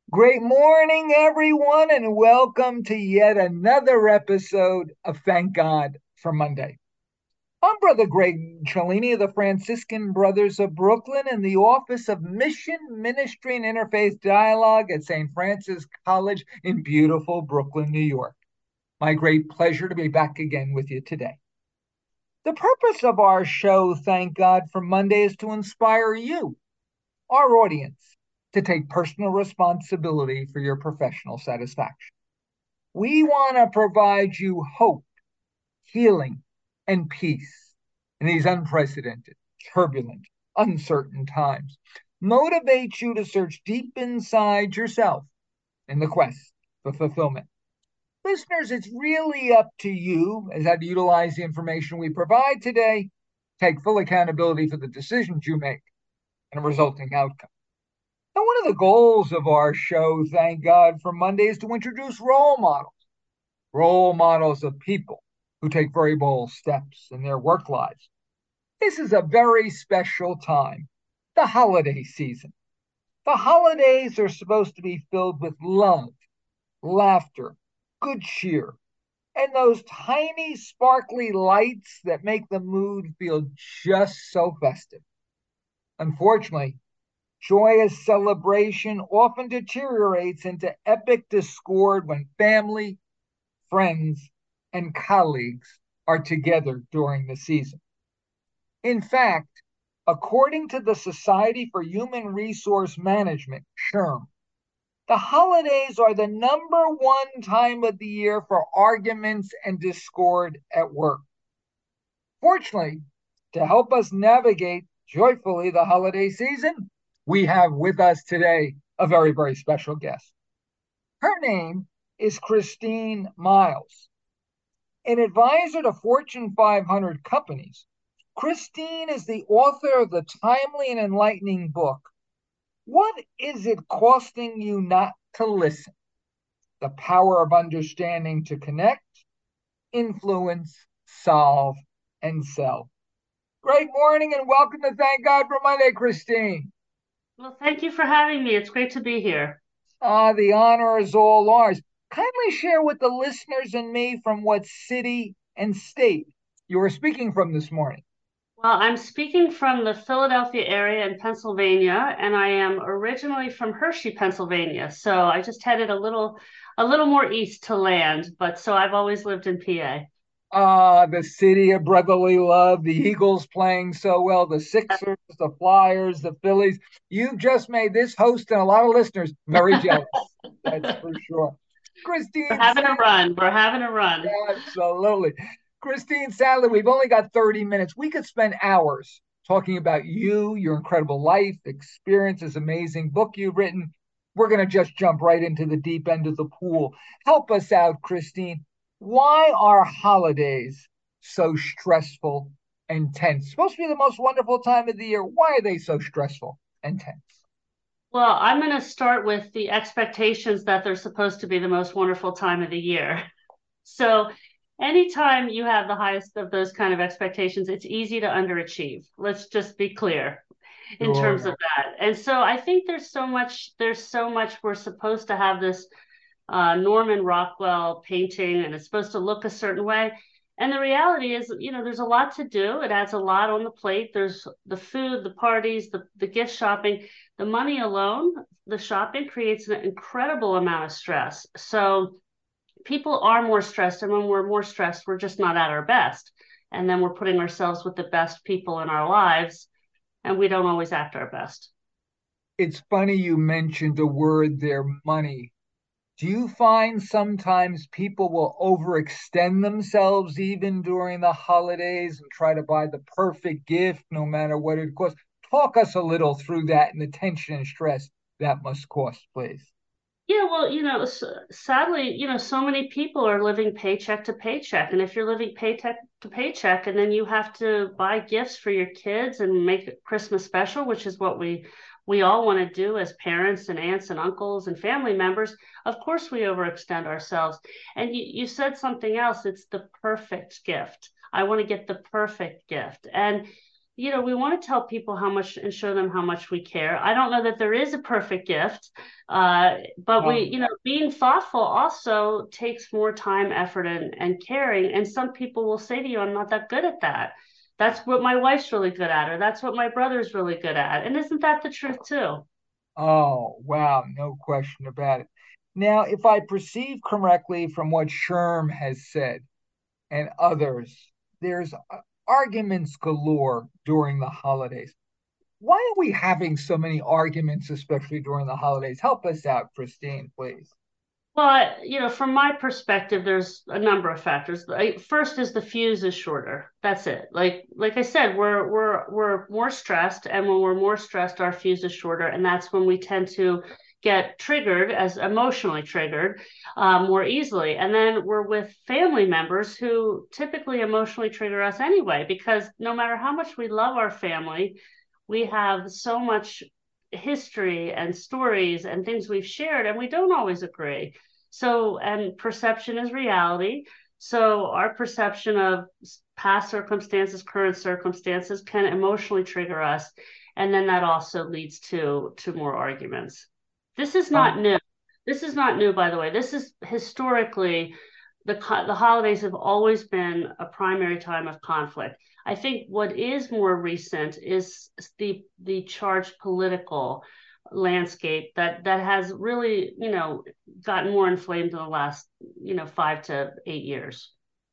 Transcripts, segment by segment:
Great morning, everyone, and welcome to yet another episode of Thank God for Monday. I'm Brother Greg Cellini of the Franciscan Brothers of Brooklyn in the Office of Mission, Ministry, and Interfaith Dialogue at St. Francis College in beautiful Brooklyn, New York. My great pleasure to be back again with you today. The purpose of our show, Thank God for Monday, is to inspire you, our audience, to take personal responsibility for your professional satisfaction. We want to provide you hope, healing, and peace in these unprecedented, turbulent, uncertain times. Motivate you to search deep inside yourself in the quest for fulfillment. Listeners, it's really up to you as how to utilize the information we provide today. Take full accountability for the decisions you make and the resulting outcome. Now, one of the goals of our show, Thank God for Monday, is to introduce role models of people who take very bold steps in their work lives. This is a very special time, the holiday season. The holidays are supposed to be filled with love, laughter, good cheer, and those tiny sparkly lights that make the mood feel just so festive. Unfortunately, joyous celebration often deteriorates into epic discord when family, friends, and colleagues are together during the season. In fact, according to the Society for Human Resource Management, SHRM, the holidays are the number one time of the year for arguments and discord at work. Fortunately, to help us navigate joyfully the holiday season, we have with us today a very, very special guest. Her name is Christine Miles. An advisor to Fortune 500 companies, Christine is the author of the timely and enlightening book, What Is It Costing You Not to Listen? The Power of Understanding to Connect, Influence, Solve, and Sell. Great morning and welcome to Thank God for Monday, Christine. Well, thank you for having me. It's great to be here. The honor is all ours. Kindly share with the listeners and me from what city and state you are speaking from this morning. Well, I'm speaking from the Philadelphia area in Pennsylvania, and I am originally from Hershey, Pennsylvania. So I just headed a little more east to land, but so I've always lived in PA. The city of brotherly love, the Eagles playing so well, the Sixers, the Flyers, the Phillies. You've just made this host and a lot of listeners very jealous. That's for sure. We're Christine, having a run. We're having a run. absolutely. Christine, sadly, we've only got 30 minutes. We could spend hours talking about you, your incredible life, experiences, amazing book you've written. We're going to just jump right into the deep end of the pool. Help us out, Christine. Why are holidays so stressful and tense? Supposed to be the most wonderful time of the year. Why are they so stressful and tense? Well, I'm going to start with the expectations that they're supposed to be the most wonderful time of the year. So anytime you have the highest of those kind of expectations, it's easy to underachieve. Let's just be clear in terms Sure. of that. And so I think there's so much we're supposed to have this Norman Rockwell painting and it's supposed to look a certain way. And the reality is, there's a lot to do. It adds a lot on the plate. There's the food, the parties, the gift shopping, the money alone, the shopping creates an incredible amount of stress. So people are more stressed. And when we're more stressed, we're just not at our best. And then we're putting ourselves with the best people in our lives, and we don't always act our best. It's funny you mentioned a word there, money. Do you find sometimes people will overextend themselves even during the holidays and try to buy the perfect gift no matter what it costs? Talk us a little through that and the tension and stress that must cost, please. Yeah, well, sadly, so many people are living paycheck to paycheck. And if you're living paycheck to paycheck and then you have to buy gifts for your kids and make it Christmas special, which is what we all want to do as parents and aunts and uncles and family members, of course we overextend ourselves. And you said something else, it's the perfect gift. I want to get the perfect gift. And we want to tell people how much and show them how much we care. I don't know that there is a perfect gift, but being thoughtful also takes more time, effort, and caring. And some people will say to you, I'm not that good at that. That's what my wife's really good at, or that's what my brother's really good at. And isn't that the truth too? Oh, wow, no question about it. Now, if I perceive correctly from what Sherm has said and others, there's arguments galore during the holidays. Why are we having so many arguments, especially during the holidays? Help us out, Christine, please. Well, from my perspective, there's a number of factors. First is the fuse is shorter. That's it. Like I said, we're more stressed, and when we're more stressed, our fuse is shorter, and that's when we tend to get triggered, as emotionally triggered, more easily. And then we're with family members who typically emotionally trigger us anyway, because no matter how much we love our family, we have so much history and stories and things we've shared, and we don't always agree. So, and perception is reality. So, our perception of past circumstances, current circumstances can emotionally trigger us. And then that also leads to more arguments. This is not Um, new. This is not new, by the way. This is historically, the holidays have always been a primary time of conflict. I think what is more recent is the charged political landscape that has really, gotten more inflamed in the last, 5 to 8 years.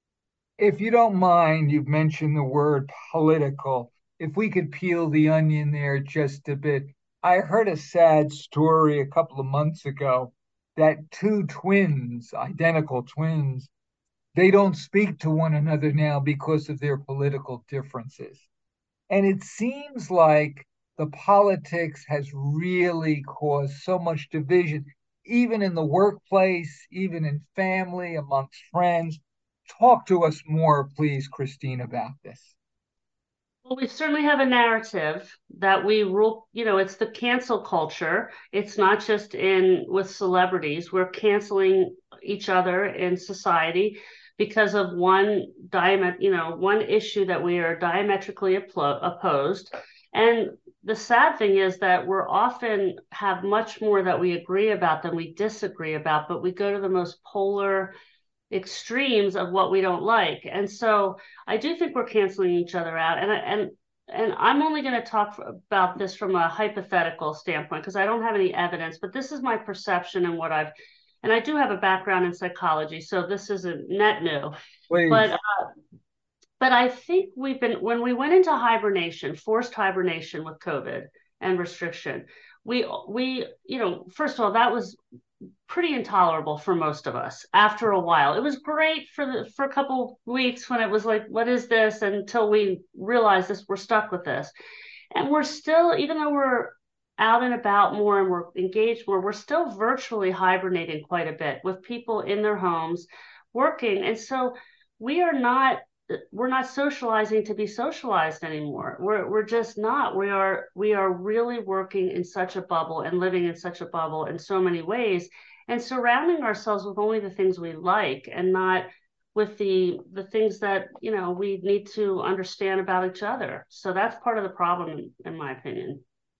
if you don't mind, you've mentioned the word political. If we could peel the onion there just a bit. I heard a sad story a couple of months ago that two twins, identical twins, they don't speak to one another now because of their political differences. And it seems like the politics has really caused so much division, even in the workplace, even in family, amongst friends. Talk to us more, please, Christine, about this. Well, we certainly have a narrative that we rule, it's the cancel culture. It's not just in with celebrities. We're canceling each other in society because of one issue that we are diametrically opposed. And the sad thing is that we're often have much more that we agree about than we disagree about, but we go to the most polar extremes of what we don't like. And so I do think we're canceling each other out. And I'm only going to talk about this from a hypothetical standpoint because I don't have any evidence, but this is my perception and and I do have a background in psychology, so this isn't net new. But Please. but I think when we went into hibernation, forced hibernation with COVID and restriction, first of all, that was pretty intolerable for most of us after a while. It was great for a couple weeks when it was like, what is this? Until we realized this, we're stuck with this. And we're still, even though we're out and about more and we're engaged more, we're still virtually hibernating quite a bit with people in their homes working. And so we are not we're not socializing to be socialized anymore. We're just not. We are really working in such a bubble and living in such a bubble in so many ways, and surrounding ourselves with only the things we like and not with the things that we need to understand about each other. So that's part of the problem, in my opinion.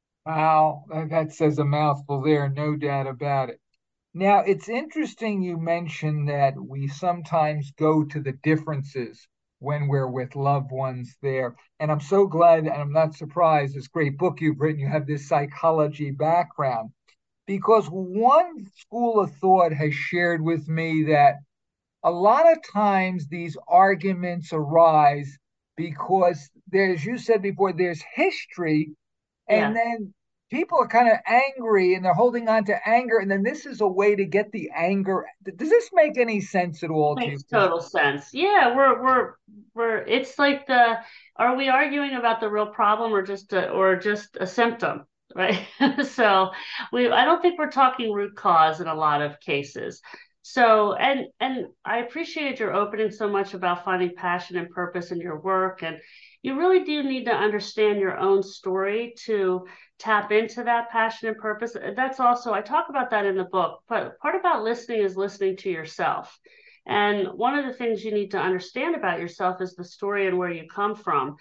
Wow, that says a mouthful there, no doubt about it. Now, it's interesting you mentioned that we sometimes go to the differences when we're with loved ones there. And I'm so glad, and I'm not surprised, this great book you've written, you have this psychology background. Because one school of thought has shared with me that a lot of times these arguments arise because there's, you said before, there's history, and Yeah. then people are kind of angry and they're holding on to anger, and then this is a way to get the anger. Does this make any sense at all to you, Makes total Christine? sense. Yeah, we're it's like are we arguing about the real problem or just a symptom, right? So I don't think we're talking root cause in a lot of cases. So and I appreciated your opening so much about finding passion and purpose in your work, and you really do need to understand your own story to tap into that passion and purpose. That's also, I talk about that in the book, but part about listening is listening to yourself. And one of the things you need to understand about yourself is the story and where you come from.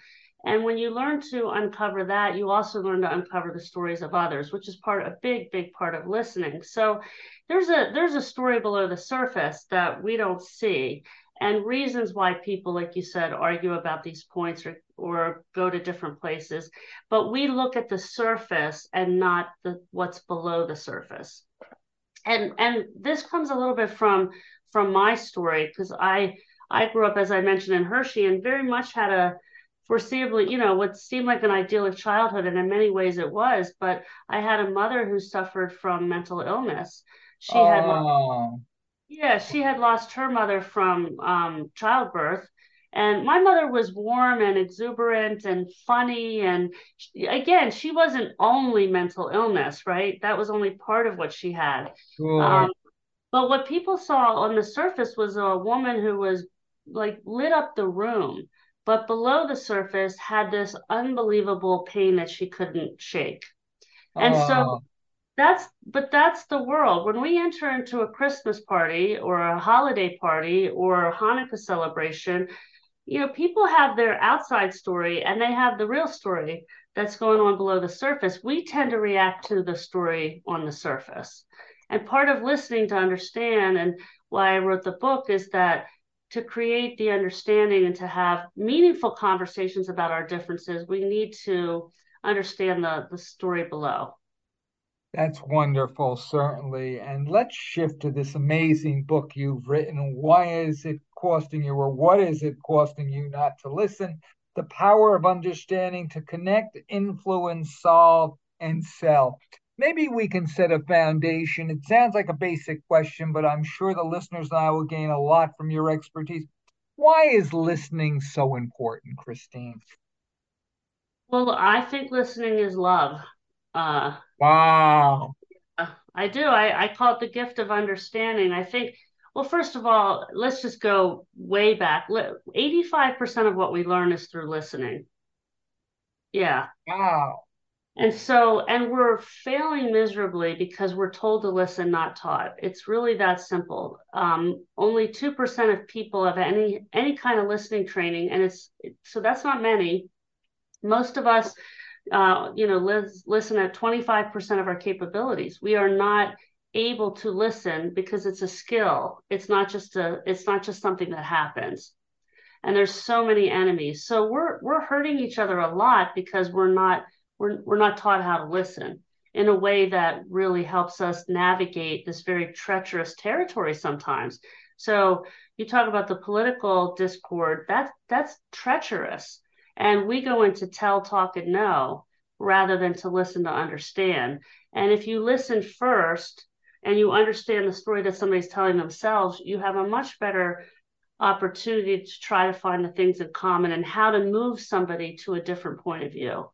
And when you learn to uncover that, you also learn to uncover the stories of others, which is a big part of listening. So there's a story below the surface that we don't see, and reasons why people, like you said, argue about these points or go to different places. But we look at the surface and not what's below the surface. And this comes a little bit from my story, because I grew up, as I mentioned, in Hershey, and very much had a foreseeably, what seemed like an idyllic childhood, and in many ways it was. But I had a mother who suffered from mental illness. She had, Oh, yeah, she had lost her mother from childbirth. And my mother was warm and exuberant and funny. And again, she wasn't only mental illness, right? That was only part of what she had. sure. Um, but what people saw on the surface was a woman who was like lit up the room, but below the surface had this unbelievable pain that she couldn't shake. And so Oh, that's the world. When we enter into a Christmas party or a holiday party or a Hanukkah celebration, people have their outside story and they have the real story that's going on below the surface. We tend to react to the story on the surface. And part of listening to understand, and why I wrote the book, is that to create the understanding and to have meaningful conversations about our differences, we need to understand the story below. that's wonderful, certainly. And let's shift to this amazing book you've written. Why is it costing you, or what is it costing you not to listen? The Power of Understanding to Connect, Influence, Solve, and Sell. Maybe we can set a foundation. It sounds like a basic question, but I'm sure the listeners and I will gain a lot from your expertise. Why is listening so important, Christine? Well, I think listening is love. Uh, Wow. I do. I call it the gift of understanding. I think, well, first of all, let's just go way back. 85% of what we learn is through listening. Yeah. Wow. And we're failing miserably because we're told to listen, not taught. It's really that simple. Only 2% of people have any kind of listening training, and so that's not many. Most of us listen at 25% of our capabilities. We are not able to listen because it's a skill. It's not just something that happens. And there's so many enemies. So we're hurting each other a lot because we're not taught how to listen in a way that really helps us navigate this very treacherous territory sometimes. So you talk about the political discord, that's treacherous. And we go into tell, talk, and know rather than to listen to understand. And if you listen first and you understand the story that somebody's telling themselves, you have a much better opportunity to try to find the things in common and how to move somebody to a different point of view.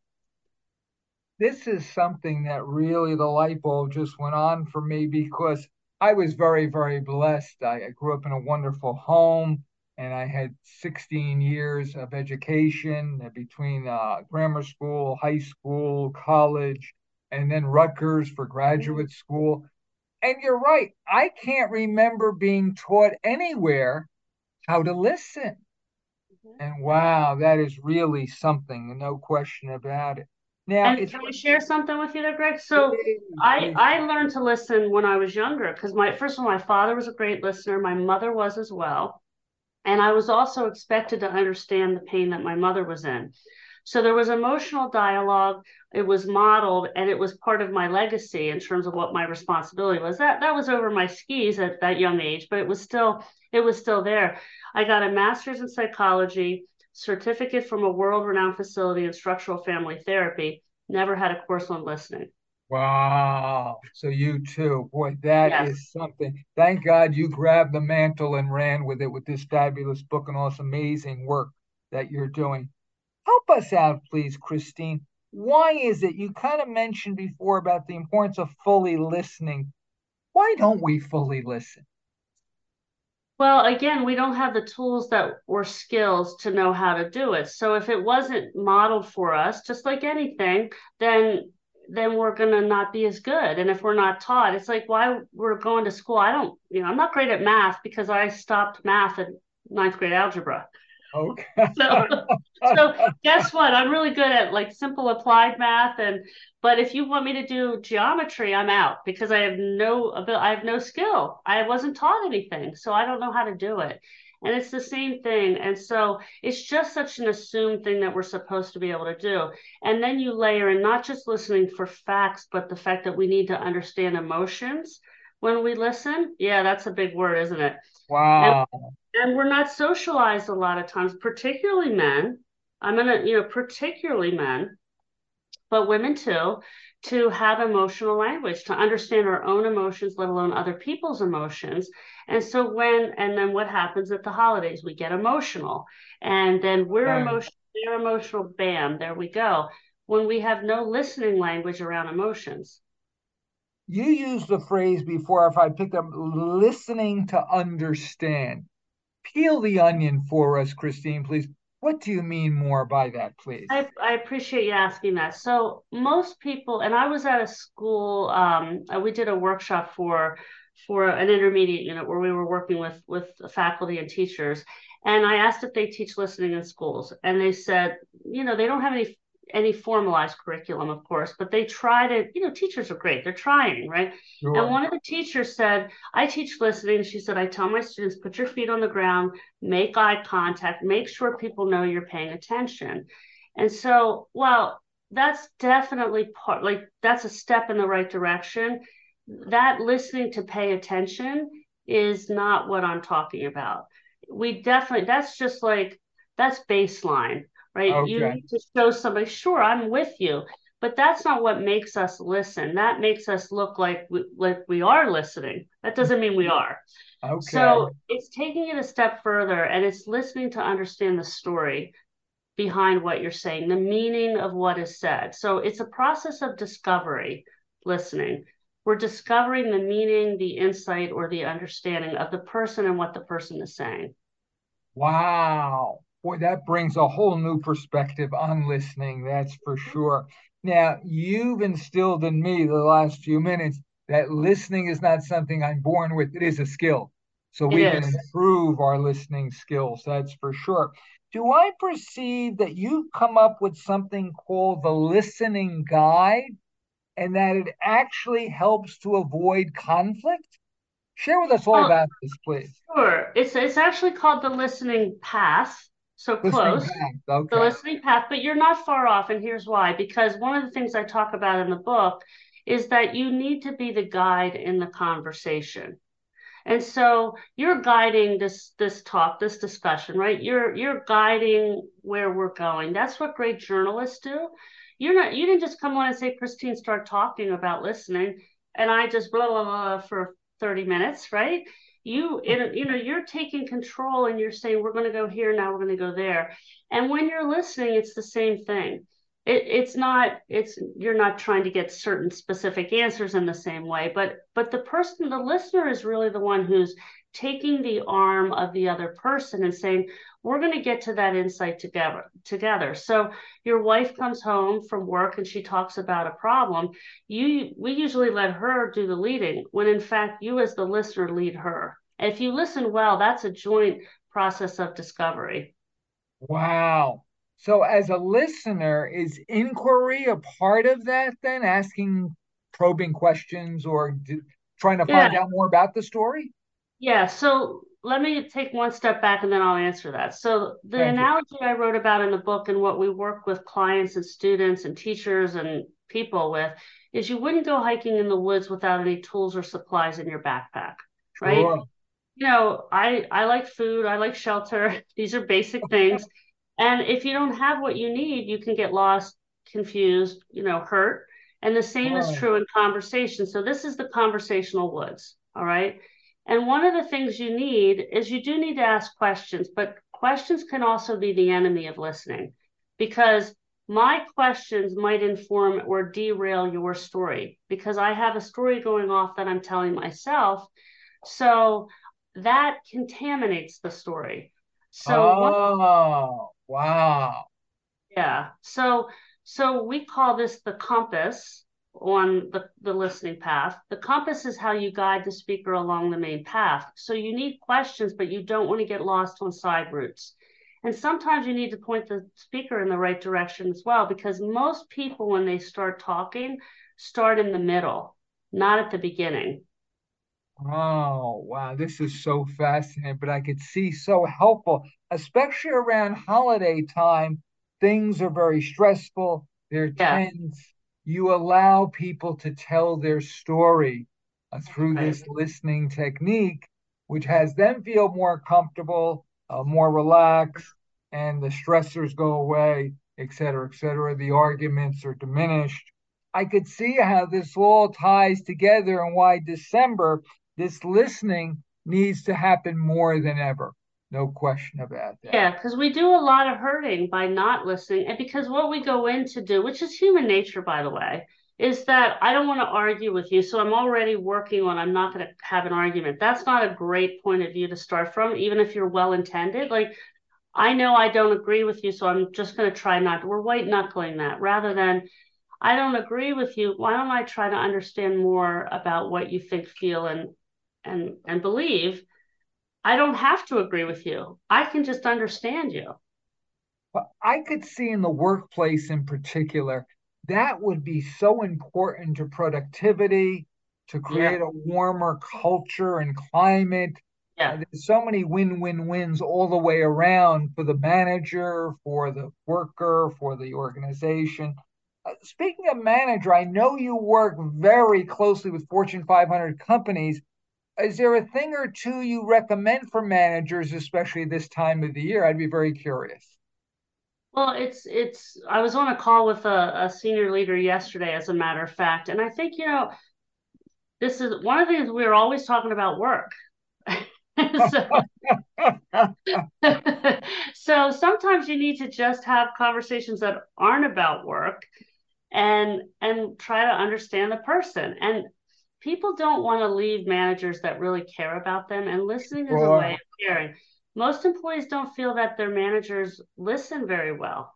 This is something that really the light bulb just went on for me because I was very, very blessed. I grew up in a wonderful home and I had 16 years of education between grammar school, high school, college, and then Rutgers for graduate school. And you're right, I can't remember being taught anywhere how to listen. And wow, that is really something, no question about it. Now, And it's can I share something with you there, Greg? So please, please. I learned to listen when I was younger because my first of all, my father was a great listener, my mother was as well. And I was also expected to understand the pain that my mother was in. So there was emotional dialogue, it was modeled, and it was part of my legacy in terms of what my responsibility was. That was over my skis at that young age, but it was still there. I got a master's in psychology, certificate from a world-renowned facility in structural family therapy, never had a course on listening. Wow. So you too. Boy, that Yes. is something. Thank God you grabbed the mantle and ran with it with this fabulous book and all this amazing work that you're doing. Help us out, please, Christine. Why is it you kind of mentioned before about the importance of fully listening? Why don't we fully listen? Well, again, we don't have the tools that or skills to know how to do it. So if it wasn't modeled for us, just like anything, then we're gonna not be as good. And if we're not taught, it's like why we're going to school. I don't, I'm not great at math because I stopped math at ninth grade algebra. Okay. So, so guess what? I'm really good at like simple applied math, and but if you want me to do geometry, I'm out because I have no skill. I wasn't taught anything, so I don't know how to do it. And it's the same thing. And so it's just such an assumed thing that we're supposed to be able to do. And then you layer in not just listening for facts, but the fact that we need to understand emotions when we listen. Yeah, that's a big word, isn't it? And Wow. and we're not socialized a lot of times, particularly men. Particularly men, but women too, to have emotional language, to understand our own emotions, let alone other people's emotions. And then what happens at the holidays? We get emotional, and then we're Right. emotional, they're emotional, bam, there we go. When we have no listening language around emotions. You used the phrase before, if I picked up, listening to understand. Peel the onion for us, Christine, please. What do you mean more by that, please? I appreciate you asking that. So most people, and I was at a school, we did a workshop for an intermediate unit where we were working with faculty and teachers. And I asked if they teach listening in schools, and they said, they don't have any formalized curriculum, of course, but they try to, teachers are great. They're trying, right? And Sure. one of the teachers said, I teach listening. She said, I tell my students, put your feet on the ground, make eye contact, make sure people know you're paying attention. And so, well, that's definitely that's a step in the right direction. That listening to pay attention is not what I'm talking about. That's just like, that's baseline, right? You Okay. need to show somebody, sure, I'm with you, but that's not what makes us listen. That makes us look like we are listening. That doesn't mean we are. Okay. So it's taking it a step further, and it's listening to understand the story behind what you're saying, the meaning of what is said. So it's a process of discovery, listening. We're discovering the meaning, the insight, or the understanding of the person and what the person is saying. Wow. Boy, that brings a whole new perspective on listening, that's for sure. Now, you've instilled in me the last few minutes that listening is not something I'm born with, it is a skill. So It we can is. improve our listening skills, that's for sure. Do I perceive that you've come up with something called the listening guide and that it actually helps to avoid conflict? Share with us all Well, about this, please. sure. It's actually called the listening path. So Listening close, path. the Okay. listening path, but you're not far off. And here's why, because one of the things I talk about in the book is that you need to be the guide in the conversation. And so you're guiding this talk, this discussion, right? You're guiding where we're going. That's what great journalists do. You didn't just come on and say, Christine, start talking about listening, and I just blah blah blah for 30 minutes, right? You're taking control and you're saying, we're going to go here now, we're going to go there. And when you're listening, it's the same thing. It's you're not trying to get certain specific answers in the same way, but the listener is really the one who's taking the arm of the other person and saying, we're going to get to that insight together. So your wife comes home from work and she talks about a problem. We usually let her do the leading, when in fact you as the listener lead her. And if you listen well, that's a joint process of discovery. Wow. So, as a listener, is inquiry a part of that then? Asking probing questions or trying to Yeah. find out more about the story? Yeah, so let me take one step back and then I'll answer that. So, the Thank you. analogy I wrote about in the book and what we work with clients and students and teachers and people with is you wouldn't go hiking in the woods without any tools or supplies in your backpack, right? Sure. I like food, I like shelter. These are basic things. And if you don't have what you need, you can get lost, confused, hurt. And the same is Right. true in conversation. So this is the conversational woods, all right? And one of the things you need is you do need to ask questions, but questions can also be the enemy of listening because my questions might inform or derail your story because I have a story going off that I'm telling myself. So that contaminates the story. So what Oh, wow. Yeah. So we call this the compass on the listening path. The compass is how you guide the speaker along the main path. So you need questions, but you don't want to get lost on side routes. And sometimes you need to point the speaker in the right direction as well, because most people, when they start talking, start in the middle, not at the beginning. Oh, wow. This is so fascinating, but I could see so helpful, especially around holiday time. Things are very stressful, they're Yeah, tense. You allow people to tell their story through right. this listening technique, which has them feel more comfortable, more relaxed, and the stressors go away, et cetera, et cetera. The arguments are diminished. I could see how this all ties together and why December, this listening needs to happen more than ever. No question about that. Yeah, because we do a lot of hurting by not listening. And because what we go in to do, which is human nature, by the way, is that I don't want to argue with you. So I'm already working on, I'm not going to have an argument. That's not a great point of view to start from, even if you're well intended. Like, I know I don't agree with you, so I'm just going to try not to. We're white knuckling that rather than, I don't agree with you. Why don't I try to understand more about what you think, feel, and believe? I don't have to agree with you. I can just understand you. But I could see in the workplace in particular, that would be so important to productivity, to Yeah, create a warmer culture and climate. yeah. There's so many win-win-wins all the way around for the manager, for the worker, for the organization. Speaking of manager, I know you work very closely with Fortune 500 companies. Is there a thing or two you recommend for managers, especially this time of the year? I'd be very curious. Well, it's. I was on a call with a senior leader yesterday, as a matter of fact, and I think this is one of the things we're always talking about work. so, so sometimes you need to just have conversations that aren't about work and try to understand the person. And people don't want to leave managers that really care about them, and listening is a way Sure. of caring. Most employees don't feel that their managers listen very well.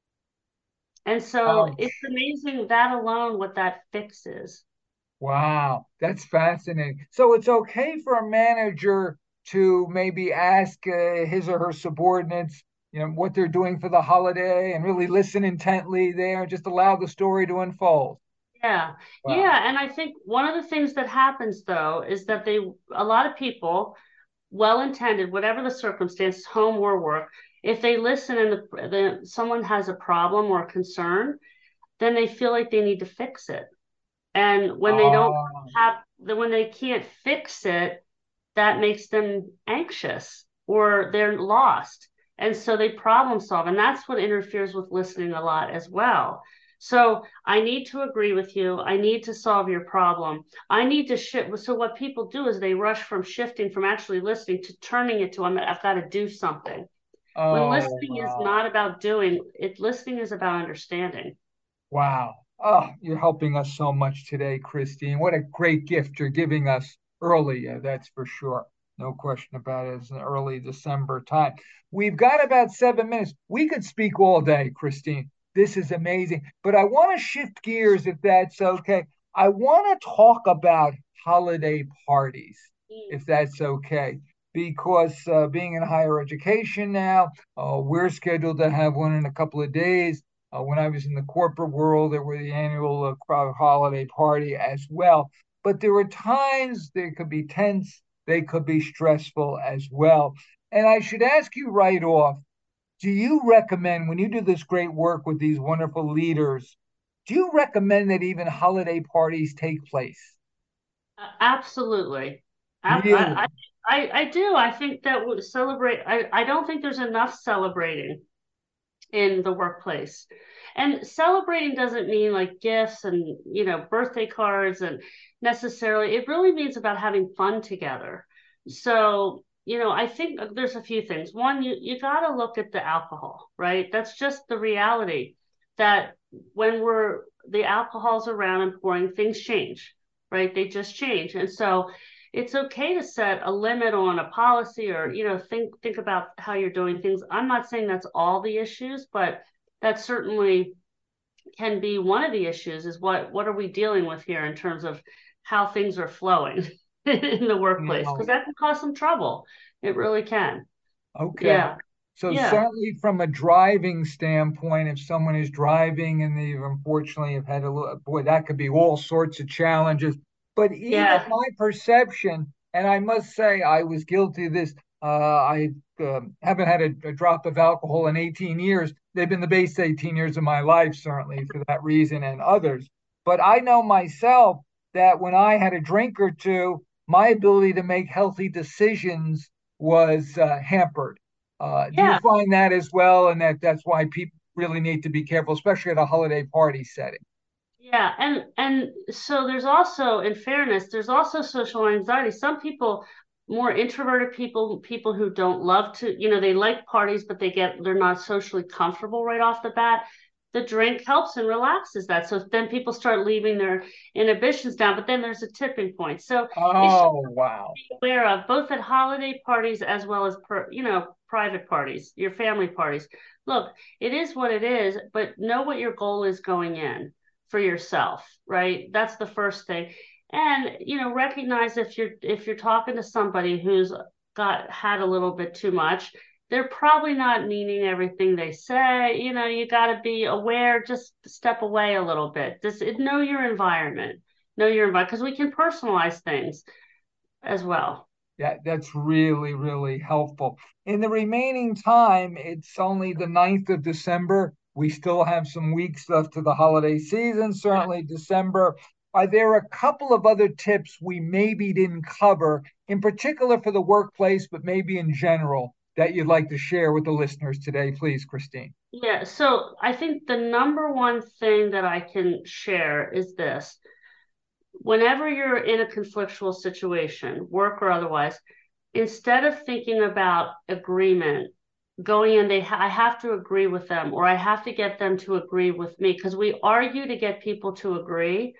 And so it's Ouch. amazing that alone what that fixes. Wow. That's fascinating. So it's okay for a manager to maybe ask his or her subordinates, what they're doing for the holiday and really listen intently there and just allow the story to unfold. Yeah. Wow. Yeah. And I think one of the things that happens though is that a lot of people, well intended, whatever the circumstance, home or work, if they listen and someone has a problem or a concern, then they feel like they need to fix it. And when they don't Oh, have, when they can't fix it, that makes them anxious or they're lost. And so they problem solve. And that's what interferes with listening a lot as well. So I need to agree with you. I need to solve your problem. I need to shift. So what people do is they rush from shifting from actually listening to turning it to I've got to do something. When oh, listening is wow. not about doing it, listening is about understanding. Wow. Oh, you're helping us so much today, Christine. What a great gift you're giving us early. That's for sure. No question about it. It's an early December time. We've got about 7 minutes. We could speak all day, Christine. This is amazing. But I want to shift gears if that's okay. I want to talk about holiday parties, if that's okay. Because being in higher education now, we're scheduled to have one in a couple of days. When I was in the corporate world, there were the annual holiday party as well. But there were times they could be tense, they could be stressful as well. And I should ask you right off, do you recommend, when you do this great work with these wonderful leaders, do you recommend that even holiday parties take place? Absolutely. I, Really? I do. I think that would celebrate. I don't think there's enough celebrating in the workplace. And celebrating doesn't mean like gifts and, birthday cards and necessarily, it really means about having fun together. So, I think there's a few things. One, you got to look at the alcohol, right? That's just the reality that when the alcohol's around and pouring, things change, right? They just change. And so it's okay to set a limit on a policy or think about how you're doing things. I'm not saying that's all the issues, but that certainly can be one of the issues is what are we dealing with here in terms of how things are flowing in the You workplace, because know, that can cause some trouble. It really can. okay. Yeah. So Yeah. certainly from a driving standpoint, if someone is driving and they've unfortunately have had a little, boy, that could be all sorts of challenges. But even Yeah. my perception, and I must say I was guilty of this. I haven't had a drop of alcohol in 18 years. They've been the best 18 years of my life, certainly for that reason and others. But I know myself that when I had a drink or two, my ability to make healthy decisions was hampered. Do you Yeah. find that as well, and that's why people really need to be careful, especially at a holiday party setting? Yeah, and so there's also, in fairness, there's also social anxiety. Some people, more introverted people, people who don't love to, they like parties, but they're not socially comfortable right off the bat. The drink helps and relaxes that. So then people start leaving their inhibitions down, but then there's a tipping point. So it's just Oh, wow. be aware of both at holiday parties as well as private parties, your family parties. Look, it is what it is, but know what your goal is going in for yourself, right? That's the first thing. And recognize if you're talking to somebody who's got had a little bit too much, they're probably not meaning everything they say. You got to be aware, just step away a little bit. Just know your environment. Know your environment, because we can personalize things as well. Yeah, that's really, really helpful. In the remaining time, it's only the 9th of December. We still have some weeks left to the holiday season, certainly December. Are there a couple of other tips we maybe didn't cover, in particular for the workplace, but maybe in general, that you'd like to share with the listeners today, please, Christine? Yeah, so I think the number one thing that I can share is this. Whenever you're in a conflictual situation, work or otherwise, instead of thinking about agreement, going in, I have to agree with them, or I have to get them to agree with me, because we argue to get people to agree.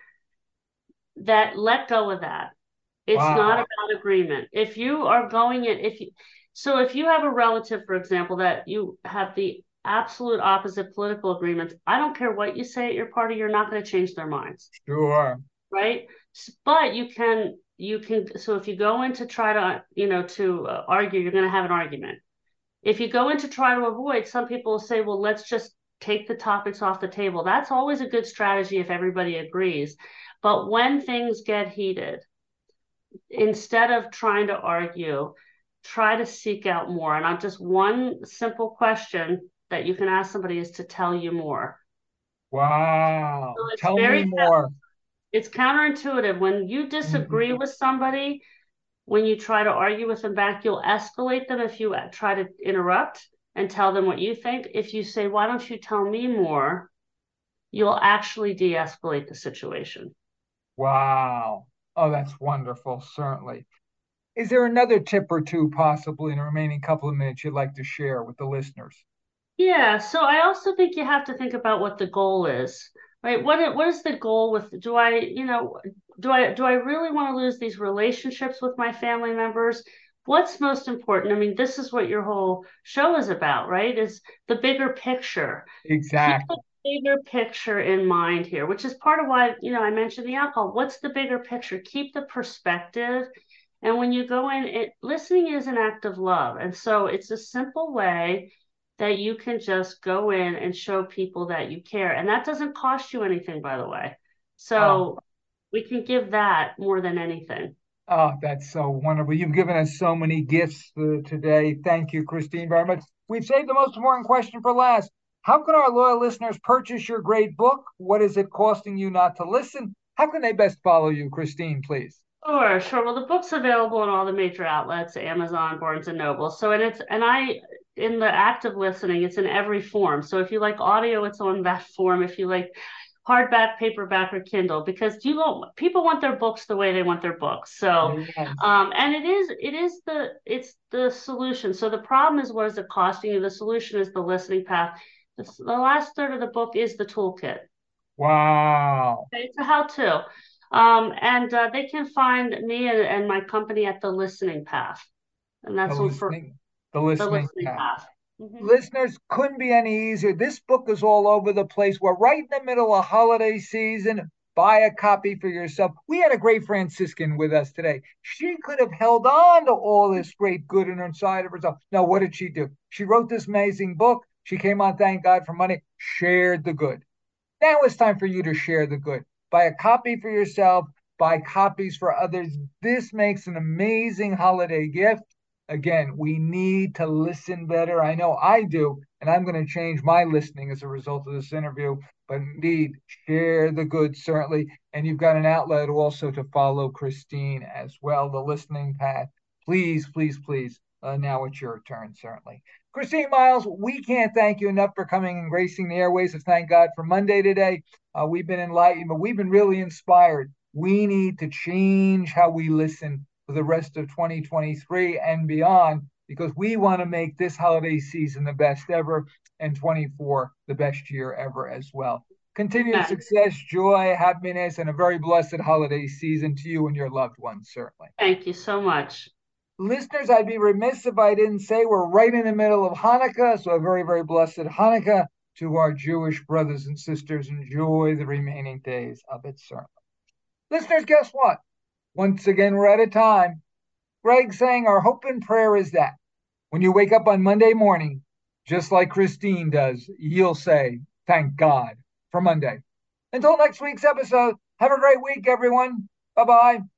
That let go of that. It's not Wow. about agreement. If you are going in, if you have a relative, for example, that you have the absolute opposite political agreements, I don't care what you say at your party, you're not going to change their minds, Sure. right? But you can. So if you go in to try to argue, you're going to have an argument. If you go in to try to avoid, some people will say, well, let's just take the topics off the table. That's always a good strategy if everybody agrees. But when things get heated, instead of trying to argue, try to seek out more. And I'm just one simple question that you can ask somebody is to tell you more. So Wow. it's Tell me very, more. it's counterintuitive. When you disagree Mhm. with somebody, when you try to argue with them back, you'll escalate them if you try to interrupt and tell them what you think. If you say, why don't you tell me more? You'll actually de escalate the situation. Wow. Oh, that's wonderful, certainly. Is there another tip or two, possibly in the remaining couple of minutes, you'd like to share with the listeners? Yeah, so I also think you have to think about what the goal is, right? What is the goal with do I really want to lose these relationships with my family members? What's most important? I mean, this is what your whole show is about, right? Is the bigger picture. Keep the Exactly. bigger picture in mind here, which is part of why, I mentioned the alcohol. What's the bigger picture? Keep the perspective. And when you go in, listening is an act of love. And so it's a simple way that you can just go in and show people that you care. And that doesn't cost you anything, by the way. Oh, So we can give that more than anything. oh, that's so wonderful. You've given us so many gifts today. Thank you, Christine, very much. We've saved the most important question for last. How can our loyal listeners purchase your great book? What is it costing you not to listen? How can they best follow you, Christine, please? Sure, sure. Well, the book's available in all the major outlets, Amazon, Barnes and Noble. So, in the act of listening, it's in every form. So if you like audio, it's on that form. If you like hardback, paperback, or Kindle, because people want their books the way they want their books. So, Yes. and it's the solution. So the problem is, what is it costing you? The solution is the listening path. The last third of the book is the toolkit. Wow. Okay, it's a how-to. And they can find me and my company at the listening path. And The that's all for listening, the the listening listening path. path. Hmm. Listeners, couldn't be any easier. This book is all over the place. We're right in the middle of holiday season. buy a copy for yourself. We had a great Franciscan with us today. She could have held on to all this great good inside of herself. No, what did she do? She wrote this amazing book. She came on Thank God for Monday, shared the good. Now it's time for you to share the good. Buy a copy for yourself, buy copies for others. This makes an amazing holiday gift. Again, we need to listen better. I know I do, and I'm going to change my listening as a result of this interview. But indeed, share the good, certainly. And you've got an outlet also to follow Christine as well, the listening path. Please, please, please. Now it's your turn, certainly. Christine Miles, we can't thank you enough for coming and gracing the airways. And thank God for Monday today. We've been enlightened, but we've been really inspired. We need to change how we listen for the rest of 2023 and beyond, because we want to make this holiday season the best ever and 24 the best year ever as well. Continued Yeah. success, joy, happiness, and a very blessed holiday season to you and your loved ones, certainly. Thank you so much. Listeners, I'd be remiss if I didn't say we're right in the middle of Hanukkah, so a very, very blessed Hanukkah to our Jewish brothers and sisters. Enjoy the remaining days of it, certainly. Listeners, guess what? Once again, we're at a time. Greg saying our hope and prayer is that when you wake up on Monday morning, just like Christine does, you'll say, thank God for Monday. Until next week's episode, have a great week, everyone. Bye-bye.